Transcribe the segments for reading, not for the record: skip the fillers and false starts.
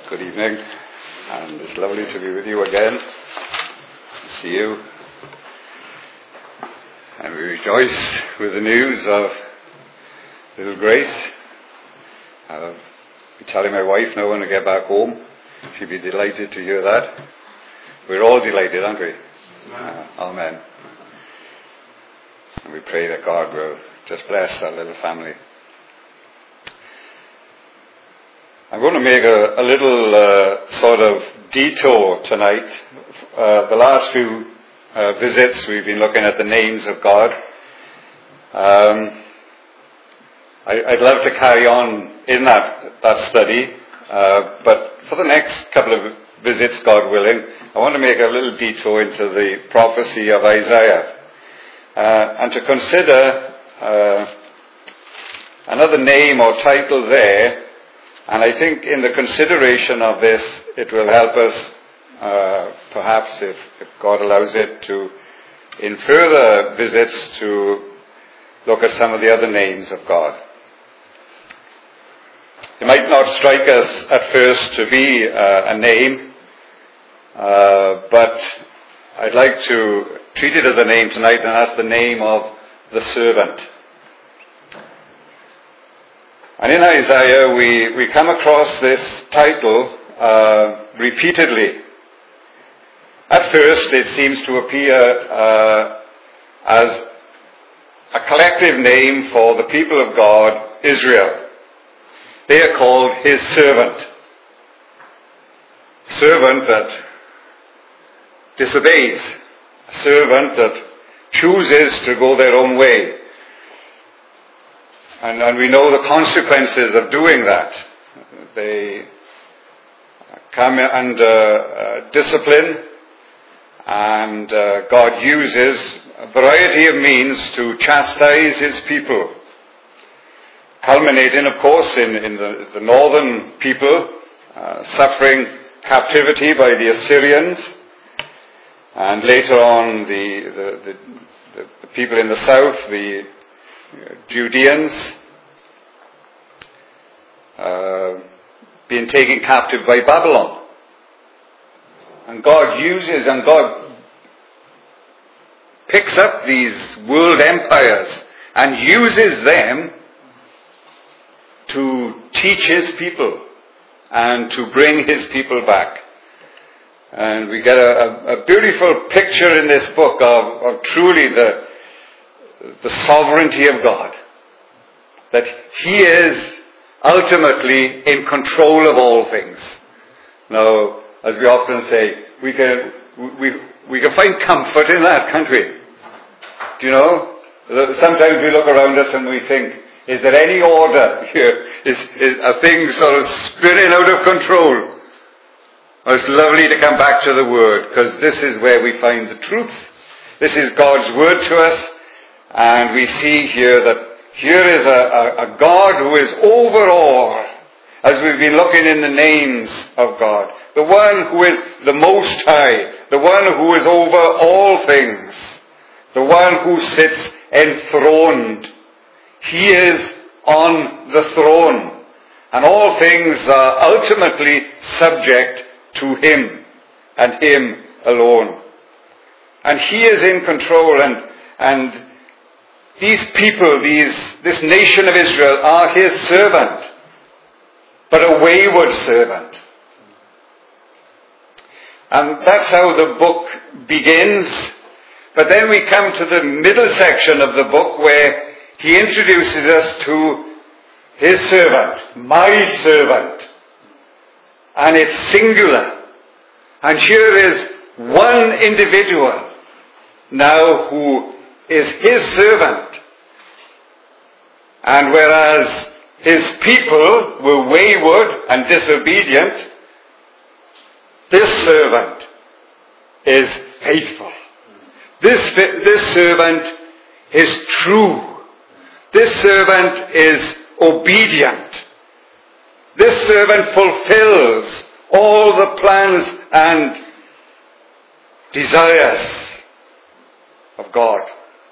Good evening, and it's lovely to be with you again. See you. And we rejoice with the news of little Grace. I'll be telling my wife now when I get back home. She'll be delighted to hear that. We're all delighted, aren't we? Amen. And we pray that God will just bless our little family. I'm going to make a little sort of detour tonight. The last few visits we've been looking at the names of God. I'd love to carry on in that study, but for the next couple of visits, God willing, I want to make a little detour into the prophecy of Isaiah and to consider another name or title there. And I think in the consideration of this, it will help us, perhaps if God allows it, to, in further visits, to look at some of the other names of God. It might not strike us at first to be a name, but I'd like to treat it as a name tonight, and that's the name of the servant. And in Isaiah, we come across this title repeatedly. At first, it seems to appear as a collective name for the people of God, Israel. They are called His servant. Servant that disobeys. A servant that chooses to go their own way. And we know the consequences of doing that. They come under discipline, and God uses a variety of means to chastise His people. Culminating, of course, in the northern people suffering captivity by the Assyrians, and later on the people in the south, the Judeans, being taken captive by Babylon. And God uses and God picks up these world empires and uses them to teach His people and to bring His people back. And we get a beautiful picture in this book of truly the sovereignty of God. That He is ultimately in control of all things. Now, as we often say, we can find comfort in that, can't we? Do you know? Sometimes we look around us and we think, is there any order here? Are things sort of spinning out of control? Oh, it's lovely to come back to the Word, because this is where we find the truth. This is God's Word to us. And we see here that here is a God who is over all, as we've been looking in the names of God. The one who is the Most High, the one who is over all things, the one who sits enthroned. He is on the throne, and all things are ultimately subject to Him, and Him alone. And He is in control, and these people, this nation of Israel are His servant, but a wayward servant. And that's how the book begins. But then we come to the middle section of the book where He introduces us to His servant, my servant. And it's singular. And here is one individual now who is His servant. And whereas His people were wayward and disobedient, this servant is faithful. This servant is true. This servant is obedient. This servant fulfills all the plans and desires of God.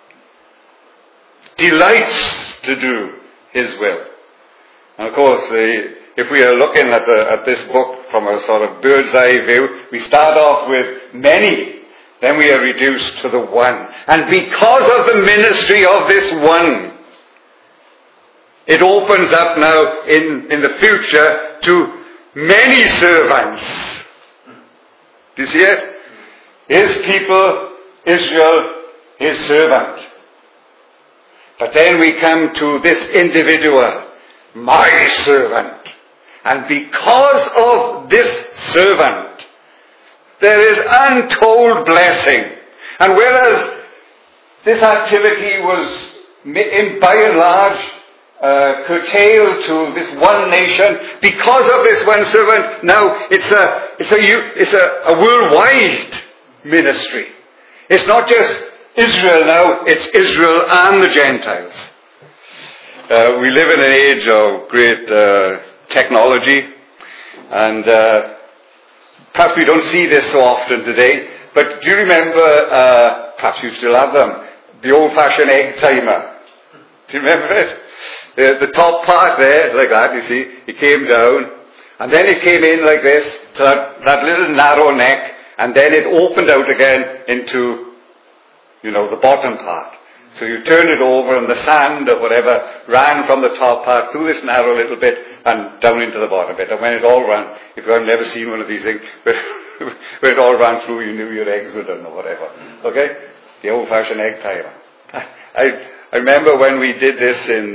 Delights to do His will. And of course, if we are looking at this book from a sort of bird's eye view, we start off with many, then we are reduced to the one. And because of the ministry of this one, it opens up now in the future to many servants. Do you see it? His people, Israel, his servant. But then we come to this individual, my servant. And because of this servant, there is untold blessing. And whereas this activity was, by and large, curtailed to this one nation, because of this one servant, now it's a worldwide ministry. It's not just Israel now, it's Israel and the Gentiles. We live in an age of great technology, and perhaps we don't see this so often today, but do you remember, perhaps you still have them, the old-fashioned egg timer? Do you remember it? The top part there, like that, you see, it came down, and then it came in like this, to that little narrow neck, and then it opened out again into, the bottom part. So you turn it over, and the sand or whatever ran from the top part through this narrow little bit and down into the bottom bit. And when it all ran, if you have never seen one of these things, when it all ran through, you knew your eggs were done or whatever. Okay? The old-fashioned egg timer. I remember when we did this in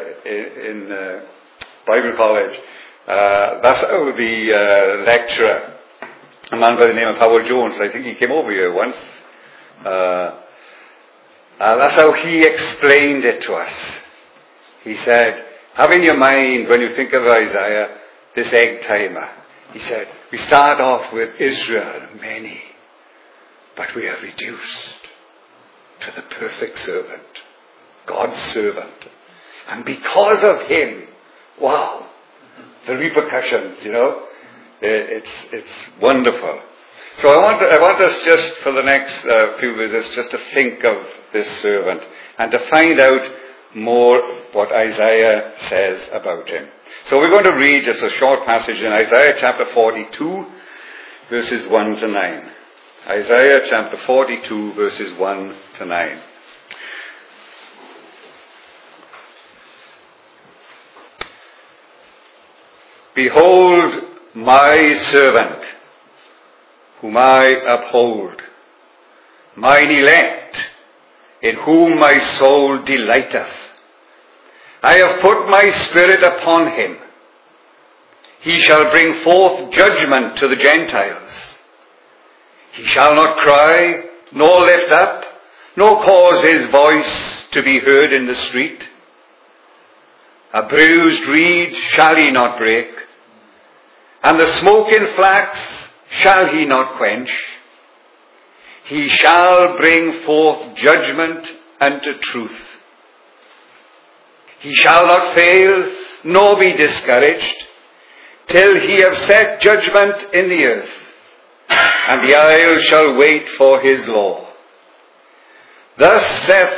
Bible college. That's how the lecturer, a man by the name of Howard Jones, I think he came over here once. That's how he explained it to us. He said, have in your mind, when you think of Isaiah, this egg timer. He said, we start off with Israel, many, but we are reduced to the perfect servant, God's servant. And because of him, wow, the repercussions, it's wonderful. So I want us just for the next few visits just to think of this servant and to find out more what Isaiah says about him. So we're going to read just a short passage in Isaiah chapter 42, verses 1 to 9. Isaiah chapter 42, verses 1 to 9. Behold my servant, whom I uphold, mine elect, in whom my soul delighteth. I have put my spirit upon him. He shall bring forth judgment to the Gentiles. He shall not cry, nor lift up, nor cause his voice to be heard in the street. A bruised reed shall he not break, and the smoking flax shall he not quench. He shall bring forth judgment unto truth. He shall not fail, nor be discouraged, till he have set judgment in the earth, and the isles shall wait for his law. Thus saith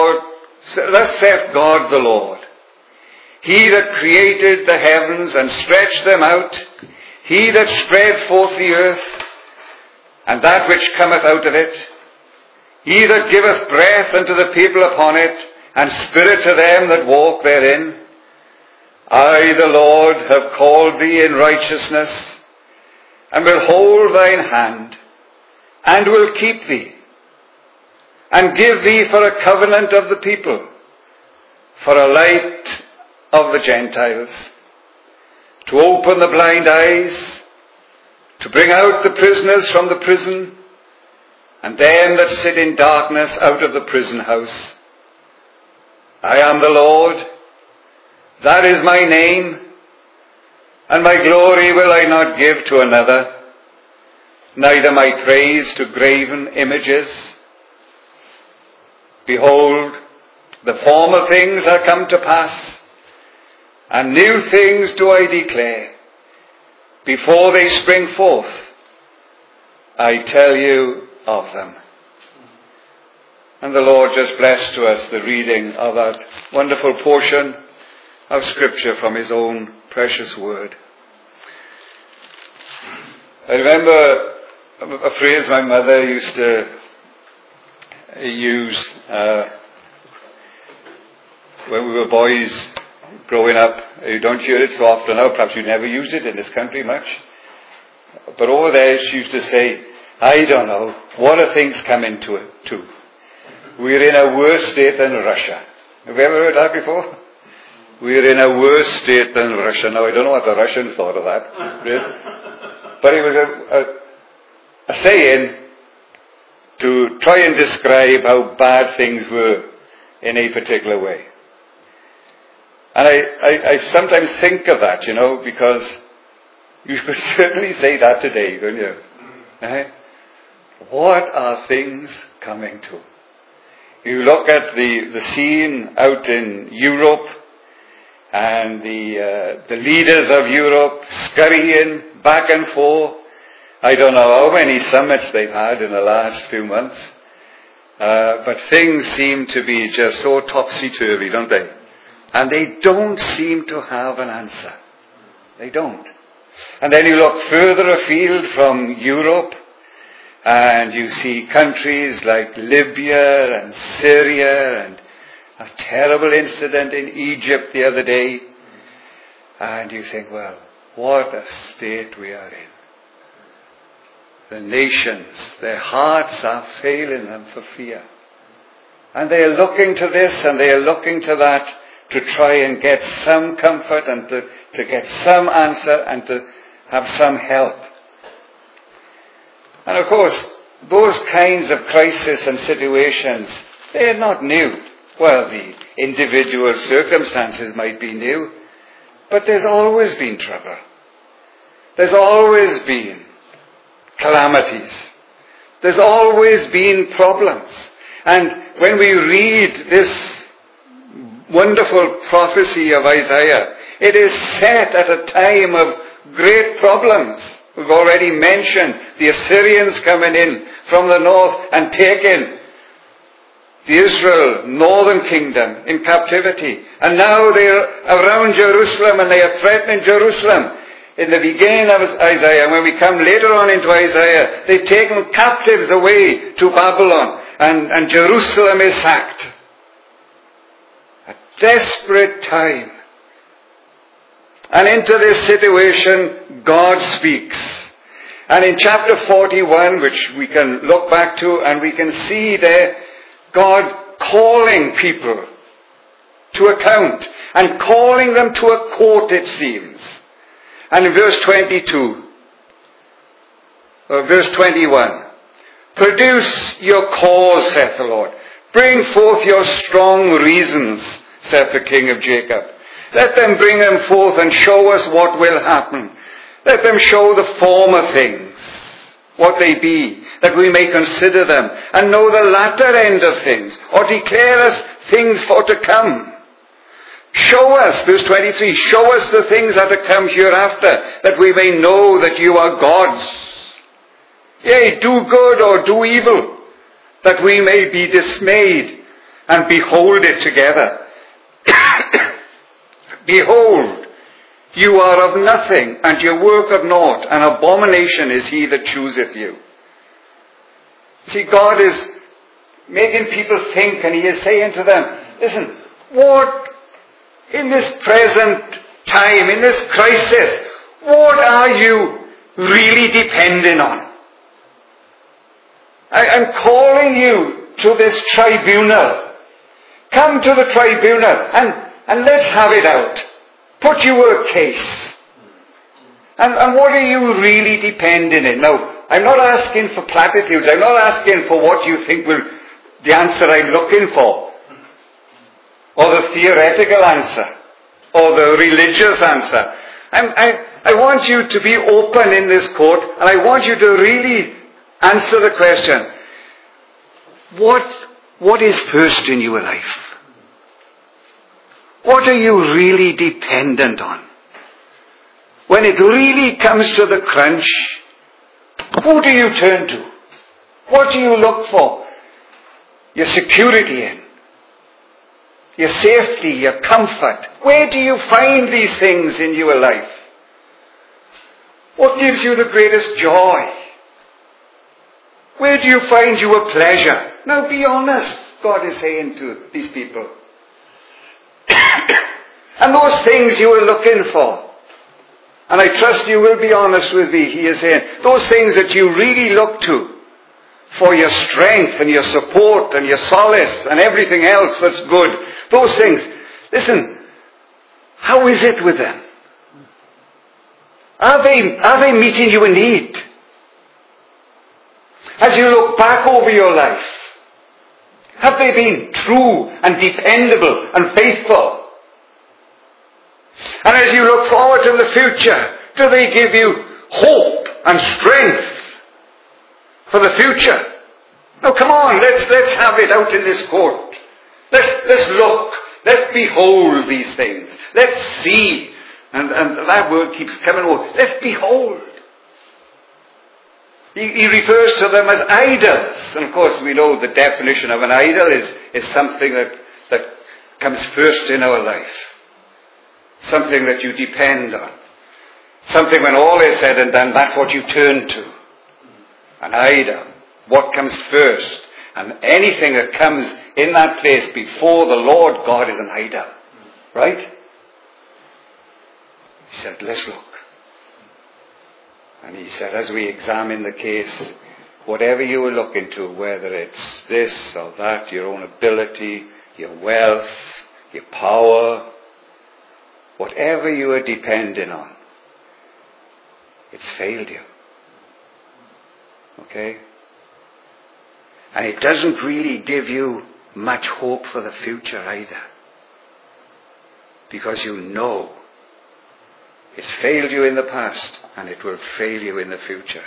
God the Lord, he that created the heavens and stretched them out, he that spread forth the earth, and that which cometh out of it, he that giveth breath unto the people upon it, and spirit to them that walk therein. I, the Lord, have called thee in righteousness, and will hold thine hand, and will keep thee, and give thee for a covenant of the people, for a light of the Gentiles, to open the blind eyes, to bring out the prisoners from the prison, and them that sit in darkness out of the prison house. I am the Lord, that is my name, and my glory will I not give to another, neither my praise to graven images. Behold, the former things are come to pass, and new things do I declare. Before they spring forth, I tell you of them. And the Lord just bless to us the reading of that wonderful portion of Scripture from His own precious word. I remember a phrase my mother used to use when we were boys growing up. You don't hear it so often now. Perhaps you never used it in this country much. But over there she used to say, I don't know, what are things coming to? We're in a worse state than Russia. Have you ever heard that before? We're in a worse state than Russia. Now, I don't know what the Russians thought of that. But it was a saying to try and describe how bad things were in a particular way. And I sometimes think of that, because you could certainly say that today, couldn't you? Right? What are things coming to? You look at the scene out in Europe, and the leaders of Europe scurrying back and forth. I don't know how many summits they've had in the last few months, but things seem to be just so topsy-turvy, don't they? And they don't seem to have an answer. They don't. And then you look further afield from Europe, and you see countries like Libya and Syria, and a terrible incident in Egypt the other day. And you think, well, what a state we are in. The nations, their hearts are failing them for fear. And they are looking to this and they are looking to that to try and get some comfort and to get some answer and to have some help. And of course, those kinds of crises and situations, they are not new. Well, the individual circumstances might be new, but there's always been trouble. There's always been calamities. There's always been problems. And when we read this wonderful prophecy of Isaiah, it is set at a time of great problems. We've already mentioned the Assyrians coming in from the north and taking the Israel northern kingdom in captivity. And now they're around Jerusalem and they are threatening Jerusalem. In the beginning of Isaiah, when we come later on into Isaiah, they've taken captives away to Babylon and Jerusalem is sacked. A desperate time. And into this situation, God speaks. And in chapter 41, which we can look back to, and we can see there, God calling people to account and calling them to a court, it seems. And in verse 21, produce your cause, saith the Lord. Bring forth your strong reasons, saith the King of Jacob. Let them bring them forth and show us what will happen. Let them show the former things, what they be, that we may consider them, and know the latter end of things, or declare us things for to come. Show us, verse 23, show us the things that are to come hereafter, that we may know that you are gods. Yea, do good or do evil, that we may be dismayed and behold it together. Behold, you are of nothing, and your work of naught. An abomination is he that chooseth you. See, God is making people think, and he is saying to them, listen, what in this present time, in this crisis, what are you really depending on? I'm calling you to this tribunal. Come to the tribunal and let's have it out. Put your case. And what are you really depending on? Now, I'm not asking for platitudes. I'm not asking for what you think will the answer I'm looking for. Or the theoretical answer. Or the religious answer. I want you to be open in this court, and I want you to really answer the question, what is first in your life? What are you really dependent on? When it really comes to the crunch, who do you turn to? What do you look for? Your security in? Your safety, your comfort? Where do you find these things in your life? What gives you the greatest joy? Where do you find your pleasure? Now be honest, God is saying to these people. And those things you are looking for. And I trust you will be honest with me. He is saying, those things that you really look to for your strength and your support and your solace and everything else that's good. Those things. Listen, how is it with them? Are they meeting your need? As you look back over your life, have they been true and dependable and faithful? And as you look forward to the future, do they give you hope and strength for the future? Now come on, let's have it out in this court. Let's look. Let's behold these things. Let's see. And that word keeps coming over. Let's behold. He refers to them as idols. And of course we know the definition of an idol is something that comes first in our life. Something that you depend on. Something when all is said and done, that's what you turn to. An idol. What comes first? And anything that comes in that place before the Lord God is an idol. Right? He said, let's look. And he said, as we examine the case, whatever you are looking to, whether it's this or that, your own ability, your wealth, your power, whatever you are depending on, it's failed you. Okay? And it doesn't really give you much hope for the future either. Because you know it's failed you in the past and it will fail you in the future.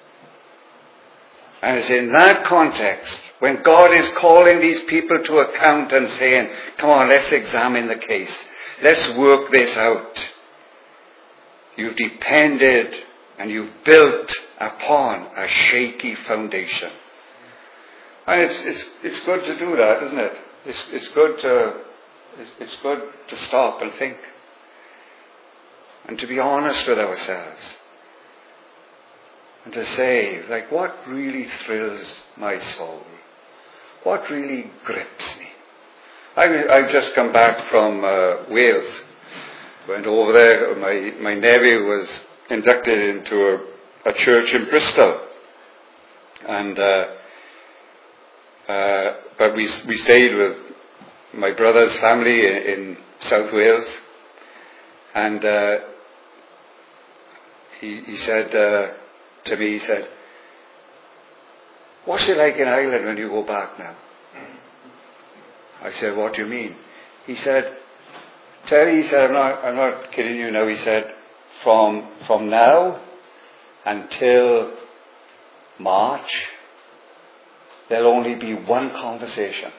And it's in that context when God is calling these people to account and saying, come on, let's examine the case. Let's work this out. You've depended and you've built upon a shaky foundation. And it's good to do that, isn't it? It's good to stop and think. And to be honest with ourselves. And to say, like, what really thrills my soul? What really grips me? I've just come back from Wales. Went over there. My nephew was inducted into a church in Bristol. And but we stayed with my brother's family in South Wales. And he said to me, he said, what's it like in Ireland when you go back now? I said, what do you mean? He said, Terry, he said, I'm not kidding you now. He said, from now until March, there'll only be one conversation.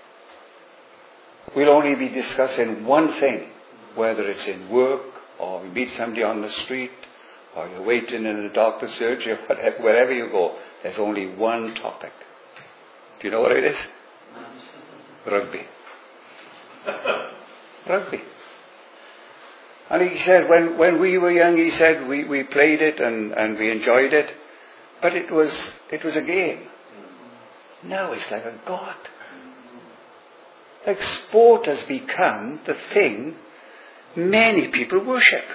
We'll only be discussing one thing, whether it's in work or we meet somebody on the street or you're waiting in a doctor's surgery or wherever you go. There's only one topic. Do you know what it is? Rugby. Rugby. And he said, when we were young, he said, we played it and we enjoyed it, but it was a game. Now it's like a god. Like sport has become the thing many people worship.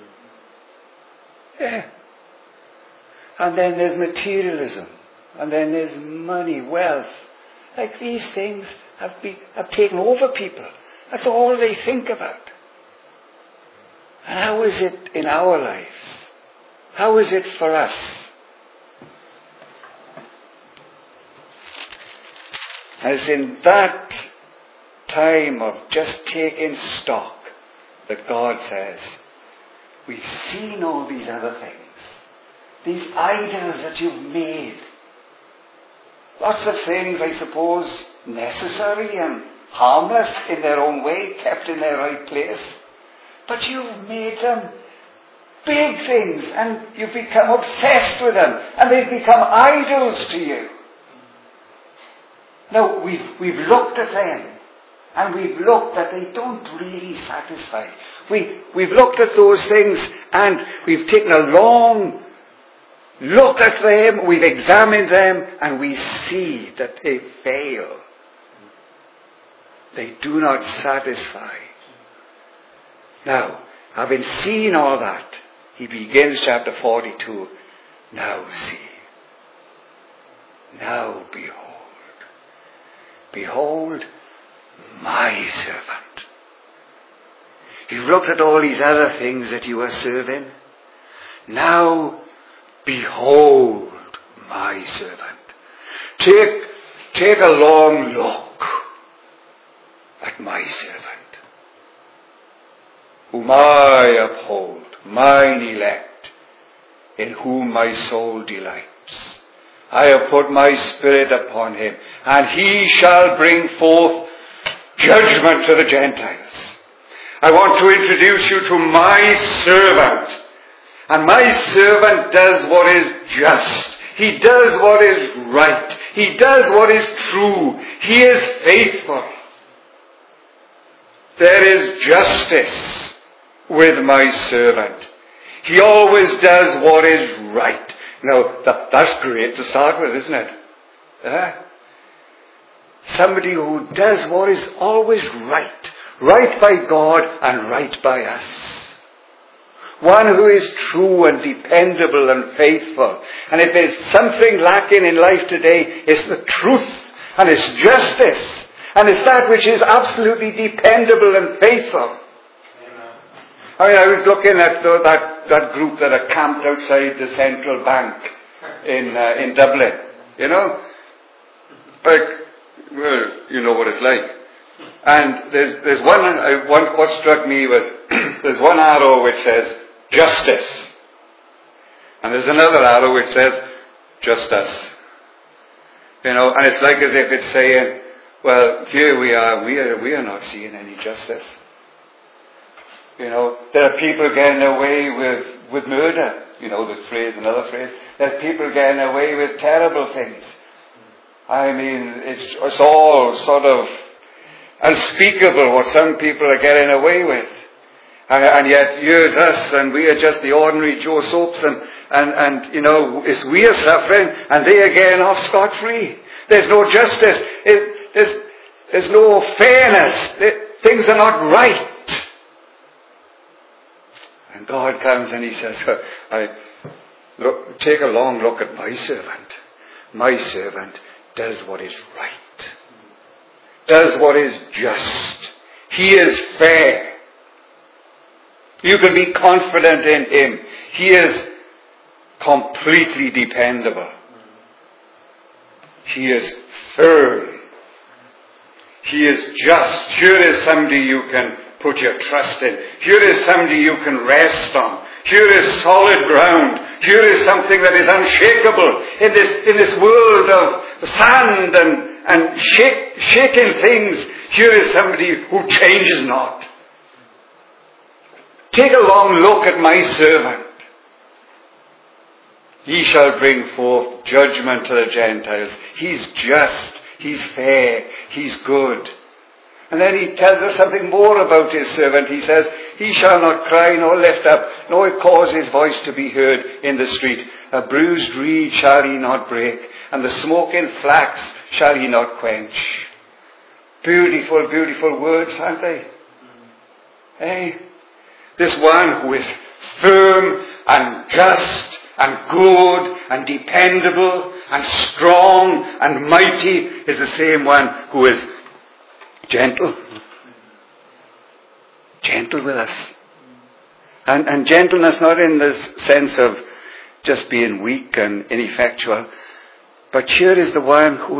Yeah. And then there's materialism. And then there's money, wealth. Like these things have taken over people. That's all they think about. And how is it in our lives? How is it for us? And it's in that time of just taking stock that God says, we've seen all these other things. These idols that you've made. Lots of things, I suppose, necessary and harmless in their own way, kept in their right place. But you've made them big things and you've become obsessed with them and they've become idols to you. Now, we've looked at them And we've looked that they don't really satisfy. We've looked at those things and we've taken a long look at them, we've examined them, and we see that they fail. They do not satisfy. Now, having seen all that, he begins chapter 42. Now see. Now behold. Behold my servant. You've looked at all these other things that you are serving. Now behold my servant. Take a long look at my servant, whom I uphold, mine elect, in whom my soul delights. I have put my spirit upon him, and he shall bring forth judgment to the Gentiles. I want to introduce you to my servant. And my servant does what is just. He does what is right. He does what is true. He is faithful. There is justice with my servant. He always does what is right. Now, that's great to start with, isn't it? Somebody who does what is always right. Right by God and right by us. One who is true and dependable and faithful. And if there's something lacking in life today, it's the truth and it's justice. And it's that which is absolutely dependable and faithful. I was looking at that group that are camped outside the Central Bank in Dublin. You know? Well, you know what it's like. And there's what struck me was, there's one arrow which says, justice. And there's another arrow which says, justice. You know, and it's like as if it's saying, well, here we are not seeing any justice. You know, there are people getting away with murder. You know, the phrase, another phrase. There are people getting away with terrible things. I mean, it's all sort of unspeakable what some people are getting away with. And yet here's us, and we are just the ordinary Joe Soaps, and you know, we are suffering, and they are getting off scot-free. There's no justice. There's no fairness. Things are not right. And God comes and he says, look, take a long look at my servant. My servant does what is right. Does what is just. He is fair. You can be confident in him. He is completely dependable. He is firm. He is just. Here is somebody you can put your trust in. Here is somebody you can rest on. Here is solid ground. Here is something that is unshakable in this world of sand and shaking things. Here is somebody who changes not. Take a long look at my servant. He shall bring forth judgment to the Gentiles. He's just. He's fair. He's good. And then he tells us something more about his servant. He says, he shall not cry nor lift up, nor cause his voice to be heard in the street. A bruised reed shall he not break, and the smoking flax shall he not quench. Beautiful, beautiful words, aren't they? Hey, this one who is firm and just and good and dependable and strong and mighty is the same one who is gentle. Gentle with us. And gentleness not in the sense of just being weak and ineffectual, but here is the one who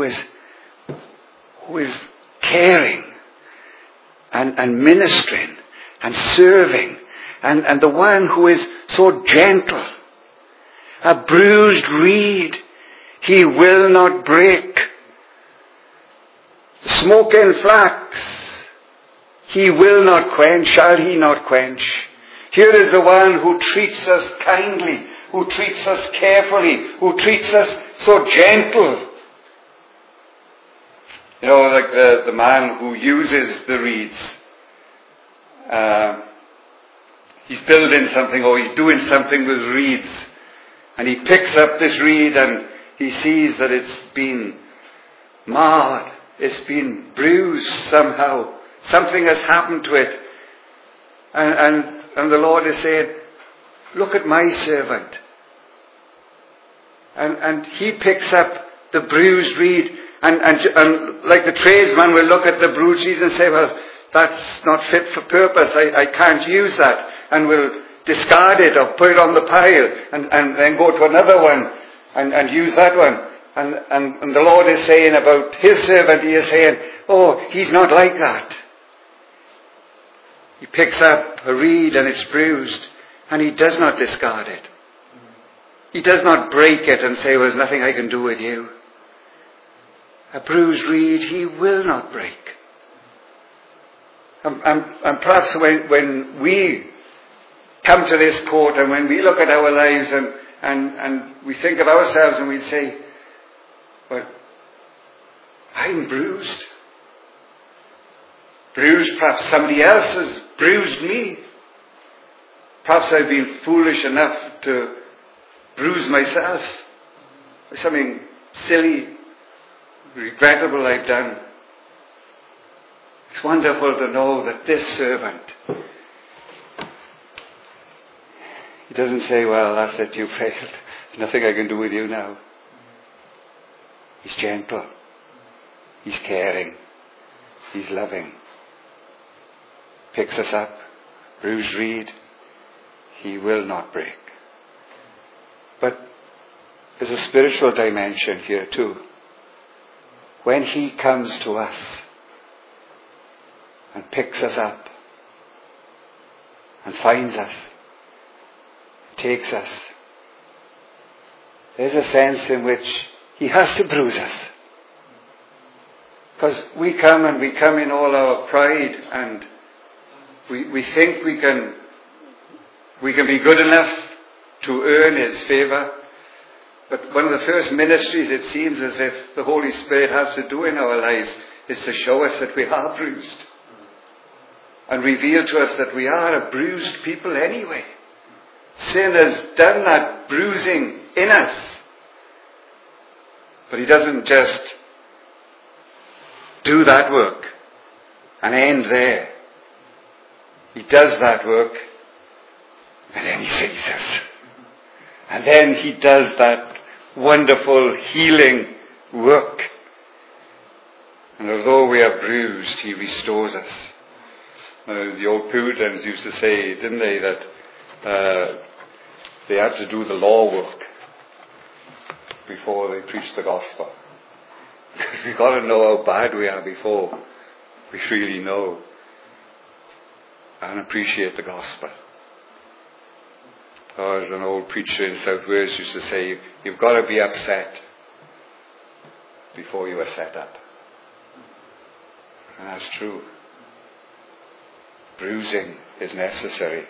is caring and ministering and serving, and the one who is so gentle. A bruised reed he will not break. Smoking flax he will not quench, shall he not quench. Here is the one who treats us kindly, who treats us carefully, who treats us so gentle. You know, like the man who uses the reeds. He's building something or he's doing something with reeds. And he picks up this reed and he sees that it's been marred. It's been bruised somehow. Something has happened to it. And the Lord is saying, look at my servant. And he picks up the bruised reed and like the tradesman will look at the bruised reed and say, well, that's not fit for purpose. I can't use that. And will discard it or put it on the pile and then go to another one and use that one. And the Lord is saying about his servant, he is saying, oh, he's not like that. He picks up a reed and it's bruised and he does not discard it. He does not break it and say, well, there's nothing I can do with you. A bruised reed he will not break. And perhaps when we come to this court and when we look at our lives and we think of ourselves and we say, well, I'm bruised. Bruised, perhaps somebody else has bruised me. Perhaps I've been foolish enough to bruise myself. Or something silly, regrettable I've done. It's wonderful to know that this servant, he doesn't say, well, that's it, you failed. There's nothing I can do with you now. He's gentle. He's caring. He's loving. Picks us up. Bruised reed. He will not break. But there's a spiritual dimension here too. When he comes to us and picks us up and finds us, takes us, there's a sense in which he has to bruise us. Because we come in all our pride and we think we can be good enough to earn his favour. But one of the first ministries, it seems as if the Holy Spirit has to do in our lives is to show us that we are bruised. And reveal to us that we are a bruised people anyway. Sin has done that bruising in us. But he doesn't just do that work and end there. He does that work and then he saves us. And then he does that wonderful healing work. And although we are bruised, he restores us. The old Puritans used to say, didn't they, that they had to do the law work before they preached the gospel. Because we've got to know how bad we are before we really know and appreciate the gospel. As an old preacher in South Wales used to say, you've got to be upset before you are set up. And that's true. Bruising is necessary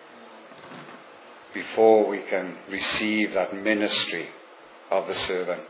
before we can receive that ministry of the servant.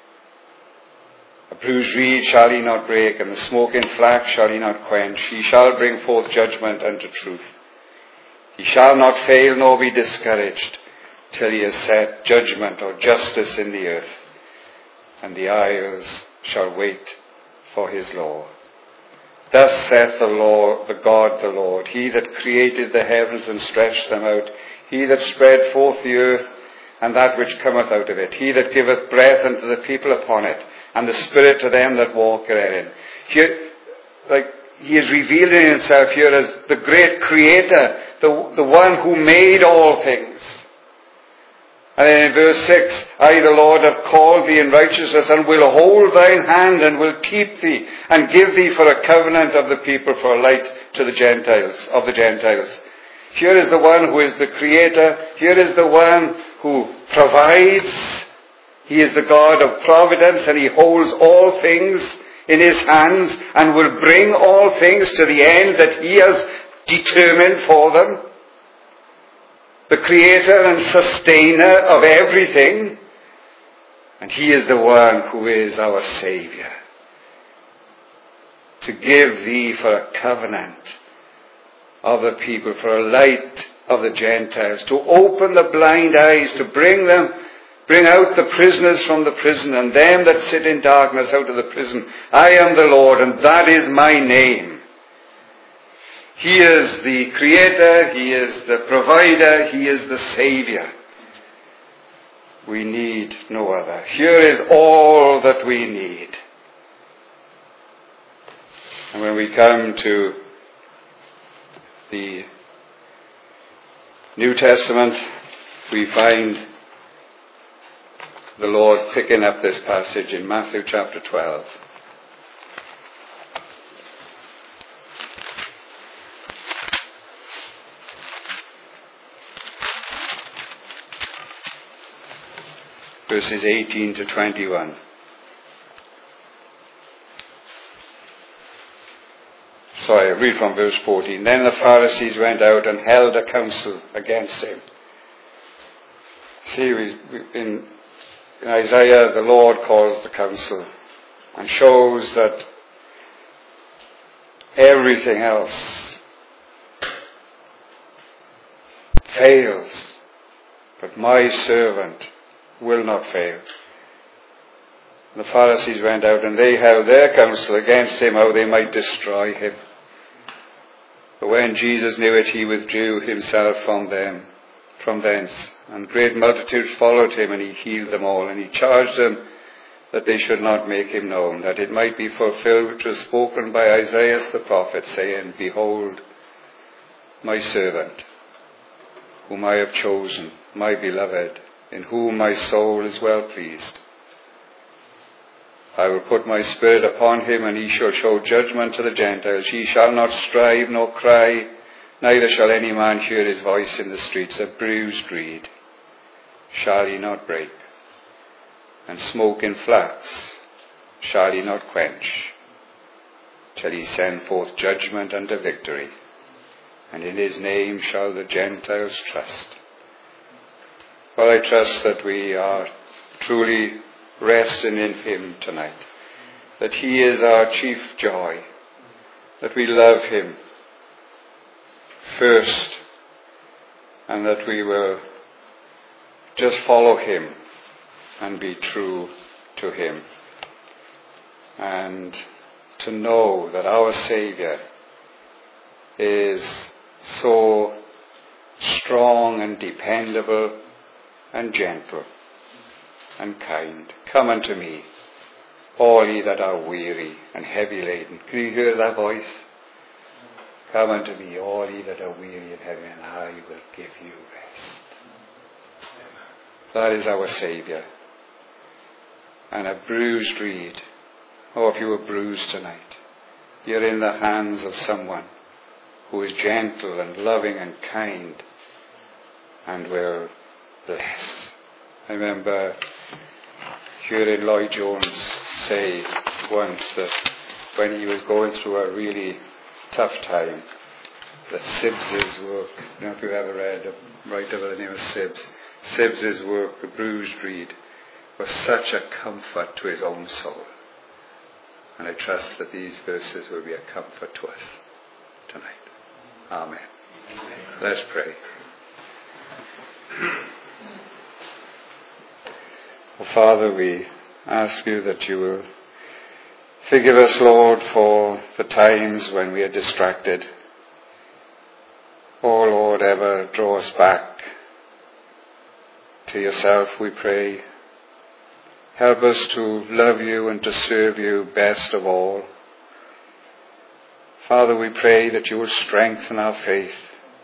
A bruised reed shall he not break, and the smoking flax shall he not quench. He shall bring forth judgment unto truth. He shall not fail nor be discouraged till he has set judgment or justice in the earth, and the isles shall wait for his law. Thus saith the Lord, the God the Lord, he that created the heavens and stretched them out, he that spread forth the earth and that which cometh out of it, he that giveth breath unto the people upon it, and the spirit to them that walk therein. Here, he is revealing himself here as the great creator, the one who made all things. And then in verse 6, I, the Lord, have called thee in righteousness, and will hold thine hand, and will keep thee, and give thee for a covenant of the people, for a light to the Gentiles, of the Gentiles. Here is the one who is the creator. Here is the one who provides. He is the God of providence, and he holds all things in his hands, and will bring all things to the end that he has determined for them. The creator and sustainer of everything. And he is the one who is our Saviour. to give thee for a covenant of the people, for a light of the Gentiles, to open the blind eyes, to bring out the prisoners from the prison, and them that sit in darkness out of the prison. I am the Lord, and that is my name. He is the Creator, He is the Provider, He is the Saviour. We need no other. Here is all that we need. And when we come to the New Testament, we find the Lord picking up this passage in Matthew chapter 12. Verses 18 to 21. Sorry, I read from verse 14. Then the Pharisees went out and held a council against him. See, in Isaiah, the Lord calls the council and shows that everything else fails, but my servant will not fail. The Pharisees went out and they held their counsel against him, how they might destroy him. But when Jesus knew it, he withdrew himself from thence. And great multitudes followed him, and he healed them all. And he charged them that they should not make him known, that it might be fulfilled which was spoken by Isaiah the prophet, saying, Behold, my servant, whom I have chosen, my beloved, in whom my soul is well pleased. I will put my spirit upon him, and he shall show judgment to the Gentiles. He shall not strive nor cry, neither shall any man hear his voice in the streets. A bruised reed shall he not break, and smoke in flax shall he not quench, till he send forth judgment unto victory, and in his name shall the Gentiles trust. Well, I trust that we are truly resting in him tonight, that he is our chief joy, that we love him first, and that we will just follow him and be true to him, and to know that our Saviour is so strong and dependable and gentle and kind. Come unto me, all ye that are weary and heavy laden. Can you hear that voice? Come unto me, all ye that are weary and heavy, and I will give you rest. That is our Saviour. And a bruised reed. Oh, if you were bruised tonight, you're in the hands of someone who is gentle and loving and kind and will bless. I remember hearing Lloyd Jones say once that when he was going through a really tough time, that Sibbs's work, I don't know if you've ever read a writer by the name of Sibbs, Sibbs's work, The Bruised Reed, was such a comfort to his own soul. And I trust that these verses will be a comfort to us tonight. Amen. Let's pray. Oh, Father, we ask you that you will forgive us, Lord, for the times when we are distracted. Oh, Lord, ever draw us back to yourself, we pray. Help us to love you and to serve you best of all. Father, we pray that you will strengthen our faith.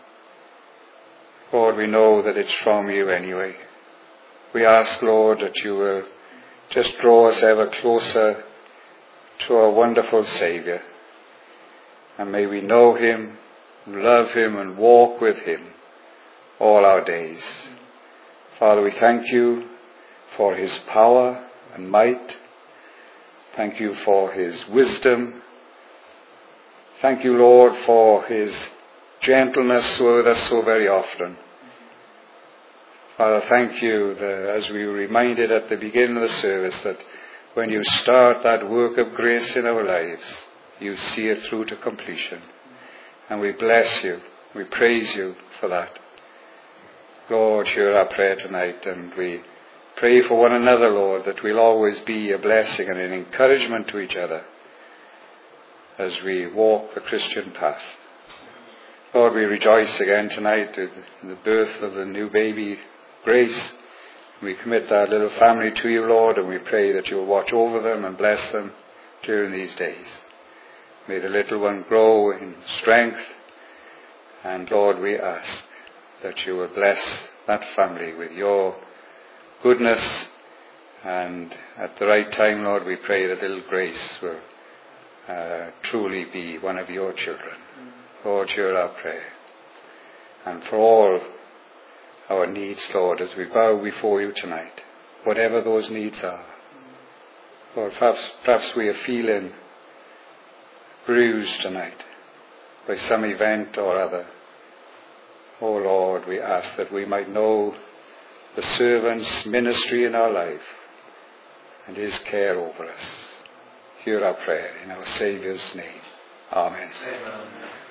Lord, we know that it's from you anyway. We ask, Lord, that you will just draw us ever closer to our wonderful Saviour. And may we know him, love him, and walk with him all our days. Father, we thank you for his power and might. Thank you for his wisdom. Thank you, Lord, for his gentleness with us so very often. Father, thank you that as we were reminded at the beginning of the service that when you start that work of grace in our lives, you see it through to completion. And we bless you. We praise you for that. Lord, hear our prayer tonight, and we pray for one another, Lord, that we'll always be a blessing and an encouragement to each other as we walk the Christian path. Lord, we rejoice again tonight in the birth of the new baby, Grace. We commit that little family to you, Lord, and we pray that you will watch over them and bless them during these days. May the little one grow in strength, and Lord, we ask that you will bless that family with your goodness, and at the right time, Lord, we pray that little Grace will truly be one of your children. Lord, hear our prayer. And for all our needs, Lord, as we bow before you tonight, whatever those needs are, Lord, perhaps we are feeling bruised tonight by some event or other. Oh Lord, we ask that we might know the servant's ministry in our life and his care over us. Hear our prayer in our Saviour's name. Amen. Amen.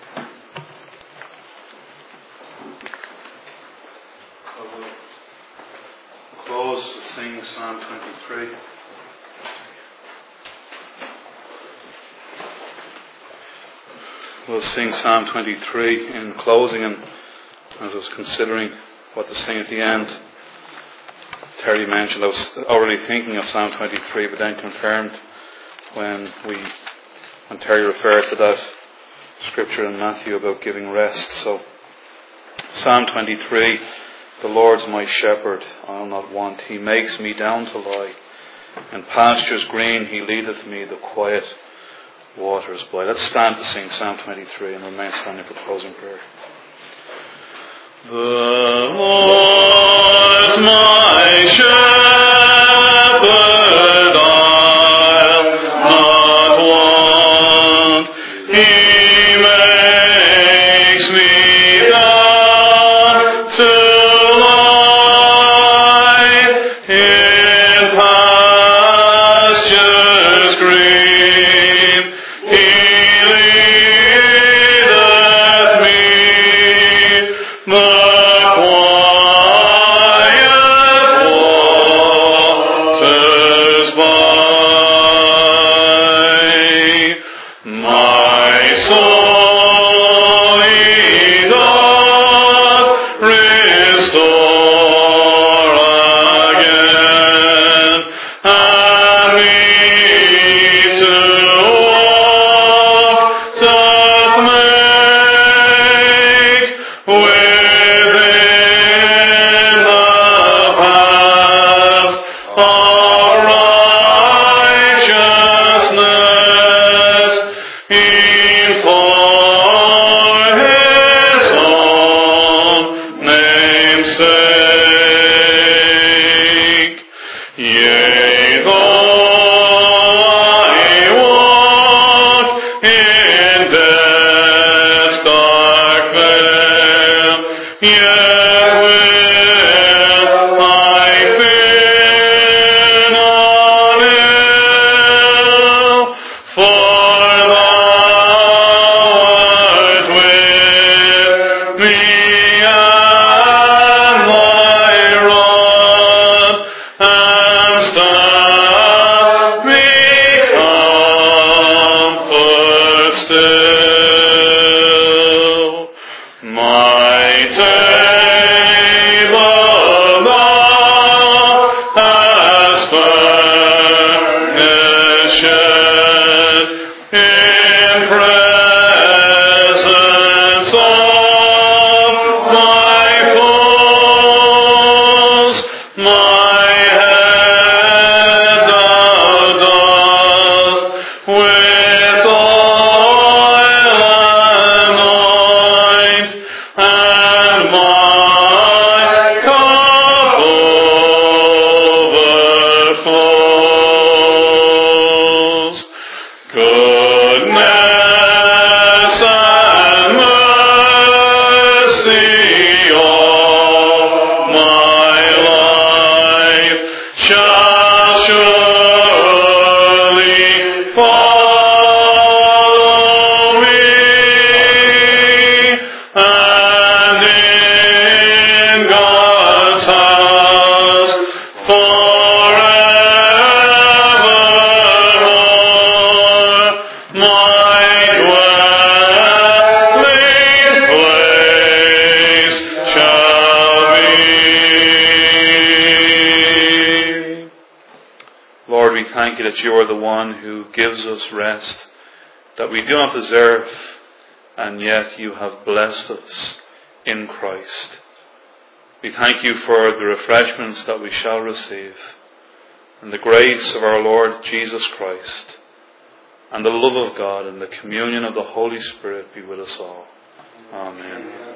We'll close with singing Psalm 23. We'll sing Psalm 23 in closing, and as I was considering what to sing at the end, Terry mentioned I was already thinking of Psalm 23, but then confirmed when Terry referred to that scripture in Matthew about giving rest. So Psalm 23, the Lord's my shepherd, I'll not want. He makes me down to lie in pastures green. He leadeth me the quiet waters by. Let's stand to sing Psalm 23 and remain standing for closing prayer. The Lord's my shepherd, I'll not want. He makes me down to lie in pastures green. He leadeth me the quiet waters by. My soul Lord, we thank you that you are the one who gives us rest that we do not deserve, and yet you have blessed us in Christ. We thank you for the refreshments that we shall receive, and the grace of our Lord Jesus Christ, and the love of God and the communion of the Holy Spirit be with us all. Amen.